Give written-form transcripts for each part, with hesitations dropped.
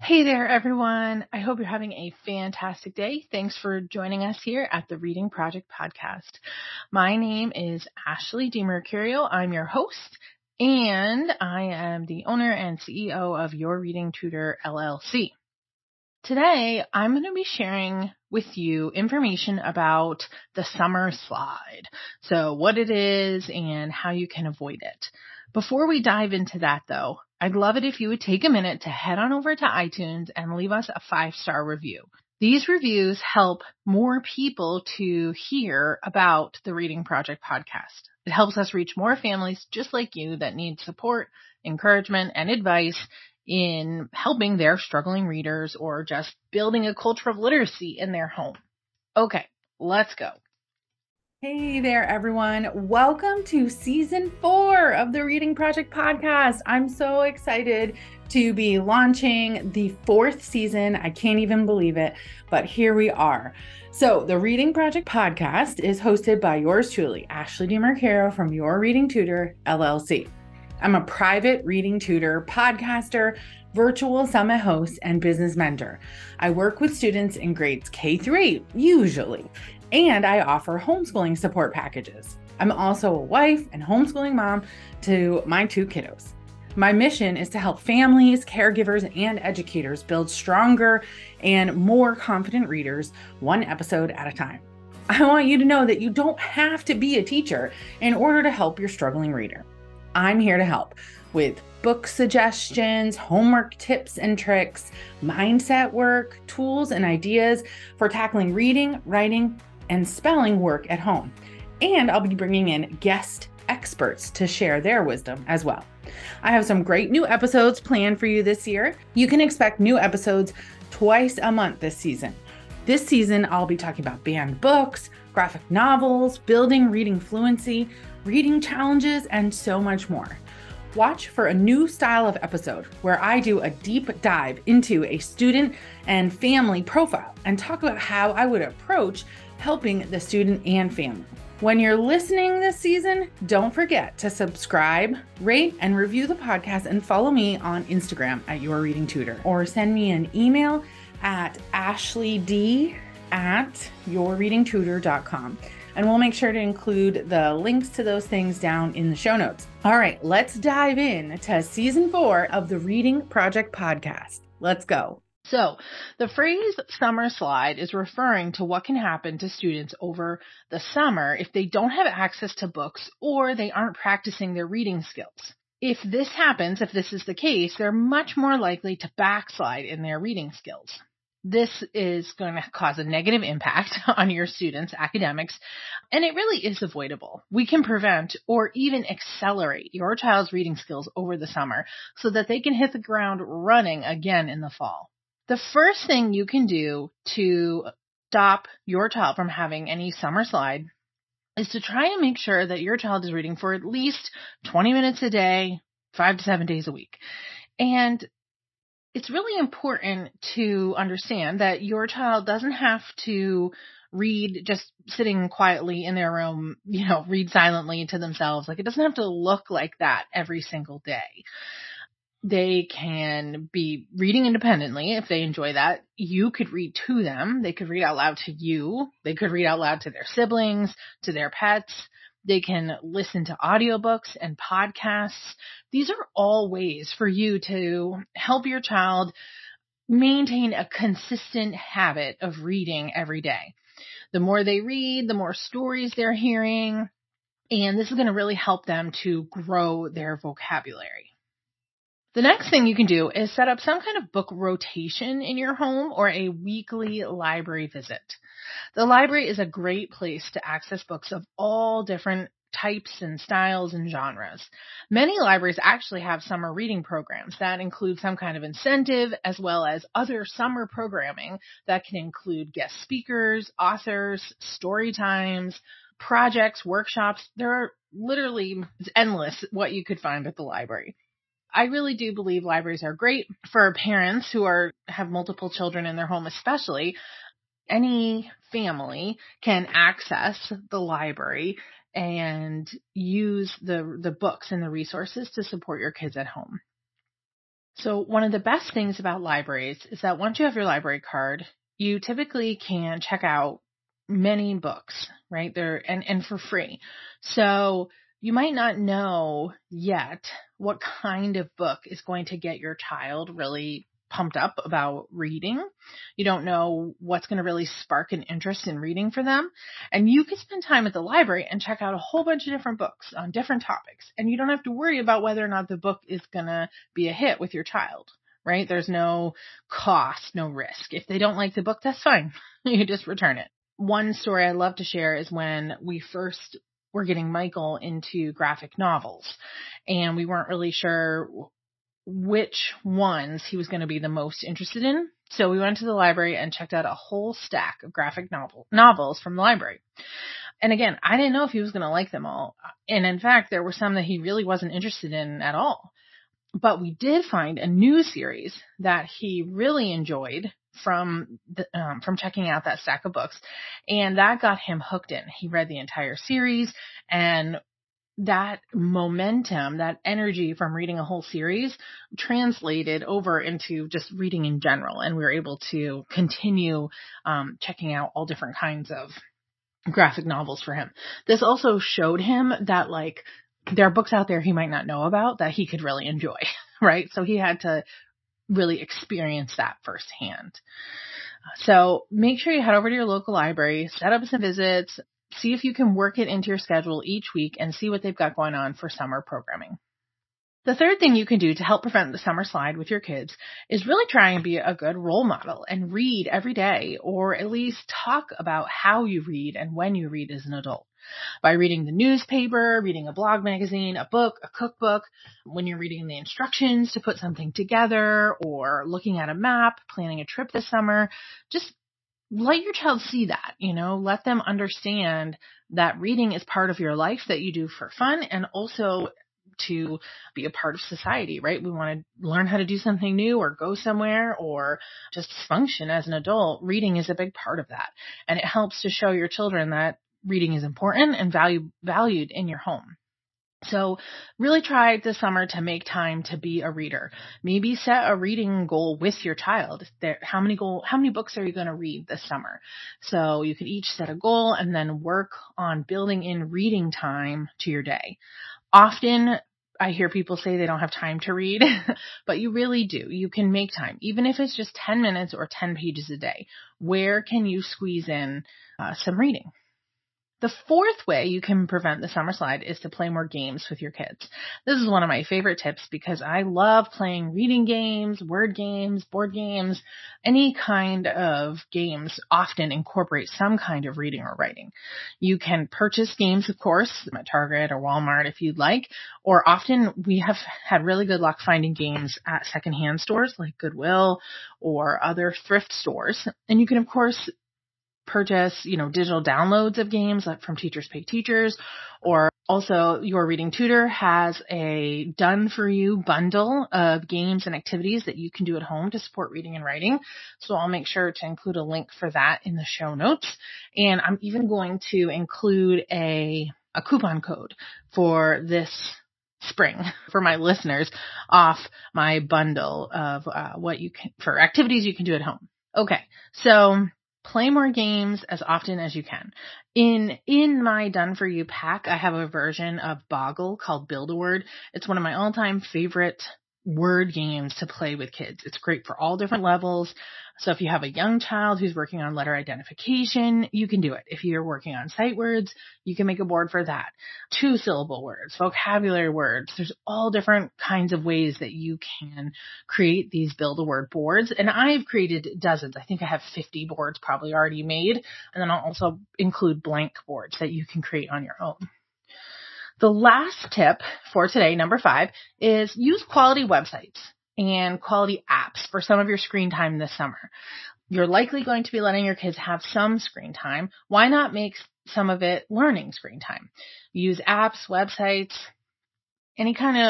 Hey there, everyone. I hope you're having a fantastic day. Thanks for joining us here at the Reading Project Podcast. My name is Ashley DiMercurio. I'm your host, and I am the owner and CEO of Your Reading Tutor, LLC. Today, I'm going to be sharing with you information about the summer slide. So what it is and how you can avoid it. Before we dive into that though, I'd love it if you would take a minute to head on over to iTunes and leave us a 5-star review. These reviews help more people to hear about the Reading Project podcast. It helps us reach more families just like you that need support, encouragement, and advice in helping their struggling readers or just building a culture of literacy in their home. Okay, let's go. Hey there, everyone. Welcome to season 4 of the Reading Project podcast. I'm so excited to be launching the 4th season. I can't even believe it, but here we are. So the Reading Project podcast is hosted by yours truly, Ashley DiMercurio from Your Reading Tutor, LLC. I'm a private reading tutor, podcaster, virtual summit host, and business mentor. I work with students in grades K through 8, usually, and I offer homeschooling support packages. I'm also a wife and homeschooling mom to my 2 kiddos. My mission is to help families, caregivers, and educators build stronger and more confident readers, one episode at a time. I want you to know that you don't have to be a teacher in order to help your struggling reader. I'm here to help with book suggestions, homework tips and tricks, mindset work, tools and ideas for tackling reading, writing, and spelling work at home. And I'll be bringing in guest experts to share their wisdom as well. I have some great new episodes planned for you this year. You can expect new episodes twice a month this season. This season, I'll be talking about banned books, graphic novels, building reading fluency, reading challenges, and so much more. Watch for a new style of episode where I do a deep dive into a student and family profile and talk about how I would approach helping the student and family. When you're listening this season, don't forget to subscribe, rate, and review the podcast and follow me on Instagram at Your Reading Tutor, or send me an email at ashleyd@yourreadingtutor.com. And we'll make sure to include the links to those things down in the show notes. All right, let's dive in to season 4 of the Reading Project podcast. Let's go. So the phrase summer slide is referring to what can happen to students over the summer if they don't have access to books or they aren't practicing their reading skills. If this happens, if this is the case, they're much more likely to backslide in their reading skills. This is going to cause a negative impact on your students' academics, and it really is avoidable. We can prevent or even accelerate your child's reading skills over the summer so that they can hit the ground running again in the fall. The first thing you can do to stop your child from having any summer slide is to try and make sure that your child is reading for at least 20 minutes a day, 5 to 7 days a week. And it's really important to understand that your child doesn't have to read just sitting quietly in their room, read silently to themselves. Like, it doesn't have to look like that every single day. They can be reading independently if they enjoy that. You could read to them. They could read out loud to you. They could read out loud to their siblings, to their pets. They can listen to audiobooks and podcasts. These are all ways for you to help your child maintain a consistent habit of reading every day. The more they read, the more stories they're hearing, and this is going to really help them to grow their vocabulary. The next thing you can do is set up some kind of book rotation in your home or a weekly library visit. The library is a great place to access books of all different types and styles and genres. Many libraries actually have summer reading programs that include some kind of incentive, as well as other summer programming that can include guest speakers, authors, story times, projects, workshops. There are literally endless what you could find at the library. I really do believe libraries are great for parents who have multiple children in their home, especially. Any family can access the library and use the books and the resources to support your kids at home. So one of the best things about libraries is that once you have your library card, you typically can check out many books, right? And for free. So you might not know yet what kind of book is going to get your child really pumped up about reading. You don't know what's going to really spark an interest in reading for them. And you can spend time at the library and check out a whole bunch of different books on different topics. And you don't have to worry about whether or not the book is going to be a hit with your child, right? There's no cost, no risk. If they don't like the book, that's fine. You just return it. One story I love to share is when we first were getting Michael into graphic novels, and we weren't really sure which ones he was going to be the most interested in. So we went to the library and checked out a whole stack of graphic novels from the library. And again, I didn't know if he was going to like them all. And in fact, there were some that he really wasn't interested in at all. But we did find a new series that he really enjoyed from checking out that stack of books. And that got him hooked in. He read the entire series, and that momentum, that energy from reading a whole series translated over into just reading in general. And we were able to continue checking out all different kinds of graphic novels for him. This also showed him that there are books out there he might not know about that he could really enjoy, right? So he had to really experience that firsthand. So make sure you head over to your local library, set up some visits, see if you can work it into your schedule each week and see what they've got going on for summer programming. The third thing you can do to help prevent the summer slide with your kids is really try and be a good role model and read every day, or at least talk about how you read and when you read as an adult. By reading the newspaper, reading a blog magazine, a book, a cookbook, when you're reading the instructions to put something together, or looking at a map, planning a trip this summer, just let your child see that, let them understand that reading is part of your life that you do for fun and also to be a part of society, right? We want to learn how to do something new or go somewhere or just function as an adult. Reading is a big part of that. And it helps to show your children that reading is important and valued in your home. So really try this summer to make time to be a reader. Maybe set a reading goal with your child. How many books are you going to read this summer? So you could each set a goal and then work on building in reading time to your day. Often I hear people say they don't have time to read, but you really do. You can make time, even if it's just 10 minutes or 10 pages a day. Where can you squeeze in some reading? The fourth way you can prevent the summer slide is to play more games with your kids. This is one of my favorite tips because I love playing reading games, word games, board games. Any kind of games often incorporate some kind of reading or writing. You can purchase games, of course, at Target or Walmart if you'd like, or often we have had really good luck finding games at secondhand stores like Goodwill or other thrift stores. And you can, of course, purchase, digital downloads of games like from Teachers Pay Teachers, or also your reading tutor has a done for you bundle of games and activities that you can do at home to support reading and writing. So I'll make sure to include a link for that in the show notes. And I'm even going to include a coupon code for this spring for my listeners off my bundle of for activities you can do at home. Okay. So play more games as often as you can. In my Done For You pack, I have a version of Boggle called Build-A-Word. It's one of my all-time favorite word games to play with kids. It's great for all different levels. So if you have a young child who's working on letter identification, you can do it. If you're working on sight words, you can make a board for that. 2-syllable words, vocabulary words. There's all different kinds of ways that you can create these Build-A-Word boards. And I've created dozens. I think I have 50 boards probably already made. And then I'll also include blank boards that you can create on your own. The last tip for today, number 5, is use quality websites and quality apps for some of your screen time this summer. You're likely going to be letting your kids have some screen time. Why not make some of it learning screen time? Use apps, websites, any kind of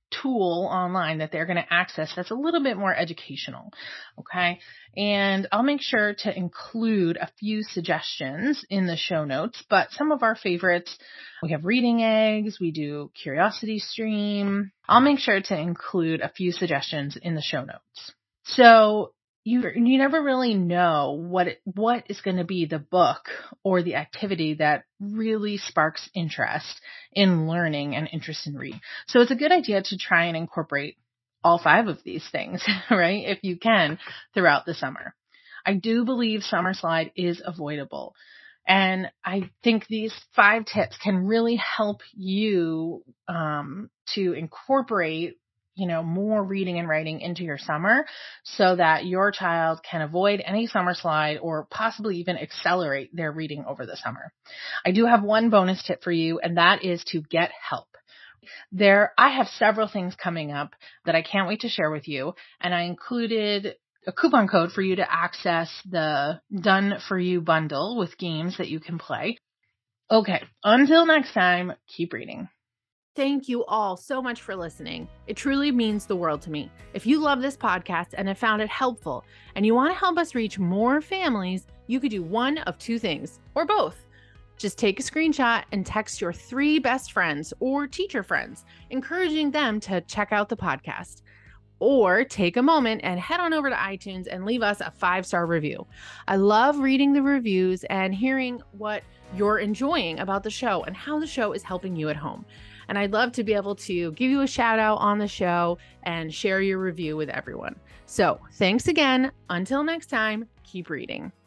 tool online that they're going to access that's a little bit more educational. Okay. And I'll make sure to include a few suggestions in the show notes, but some of our favorites, we have Reading Eggs, we do Curiosity Stream. I'll make sure to include a few suggestions in the show notes. So you never really know what is going to be the book or the activity that really sparks interest in learning and interest in reading. So it's a good idea to try and incorporate all 5 of these things, right? If you can, throughout the summer. I do believe summer slide is avoidable. And I think these 5 tips can really help you to incorporate more reading and writing into your summer so that your child can avoid any summer slide or possibly even accelerate their reading over the summer. I do have one bonus tip for you, and that is to get help. I have several things coming up that I can't wait to share with you, and I included a coupon code for you to access the Done For You bundle with games that you can play. Okay, until next time, keep reading. Thank you all so much for listening. It truly means the world to me. If you love this podcast and have found it helpful and you want to help us reach more families, you could do one of 2 things, or both. Just take a screenshot and text your 3 best friends or teacher friends, encouraging them to check out the podcast. Or take a moment and head on over to iTunes and leave us a 5-star review. I love reading the reviews and hearing what you're enjoying about the show and how the show is helping you at home. And I'd love to be able to give you a shout out on the show and share your review with everyone. So thanks again. Until next time, keep reading.